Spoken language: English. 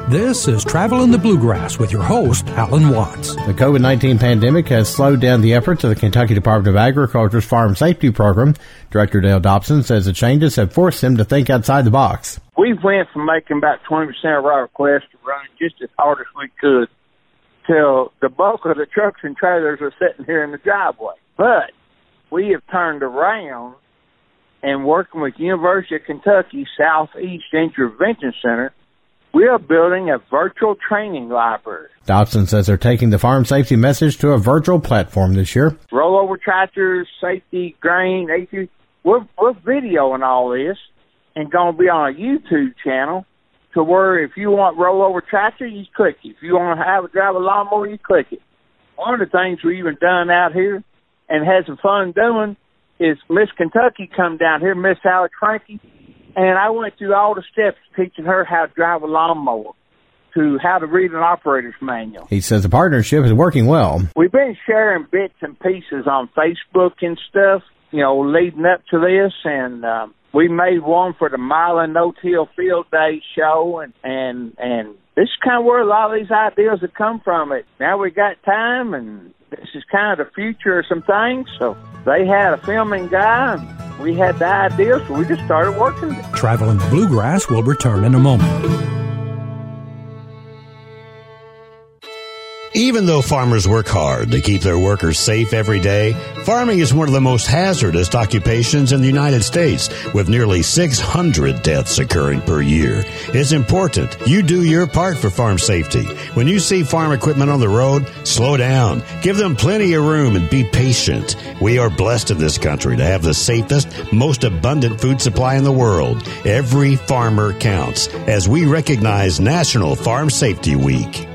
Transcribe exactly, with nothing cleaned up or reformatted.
This is Travel in the Bluegrass with your host, Alan Watts. The covid nineteen pandemic has slowed down the efforts of the Kentucky Department of Agriculture's Farm Safety Program. Director Dale Dobson says the changes have forced him to think outside the box. We went from making about twenty percent of our requests to running just as hard as we could till the bulk of the trucks and trailers are sitting here in the driveway. But we have turned around and working with University of Kentucky Southeast Intervention Center, we are building a virtual training library. Dobson says they're taking the farm safety message to a virtual platform this year. Rollover tractors, safety, grain, we're, we're videoing all this and going to be on a YouTube channel to where if you want rollover tractor, you click it. If you want to have a drive a lawnmower, you click it. One of the things we've even done out here and had some fun doing is Miss Kentucky come down here, Miss Alex Frankie, and I went through all the steps teaching her how to drive a lawnmower, to how to read an operator's manual. He says the partnership is working well. We've been sharing bits and pieces on Facebook and stuff, you know, leading up to this, and um, we made one for the Milan No-Till Field Day show, and, and, and this is kind of where a lot of these ideas have come from. It Now we got time, and this is kind of the future of some things, so they had a filming guy, and we had the idea, so we just started working it. Travel in the Bluegrass will return in a moment. Even though farmers work hard to keep their workers safe every day, farming is one of the most hazardous occupations in the United States, with nearly six hundred deaths occurring per year. It's important you do your part for farm safety. When you see farm equipment on the road, slow down. Give them plenty of room and be patient. We are blessed in this country to have the safest, most abundant food supply in the world. Every farmer counts as we recognize National Farm Safety Week.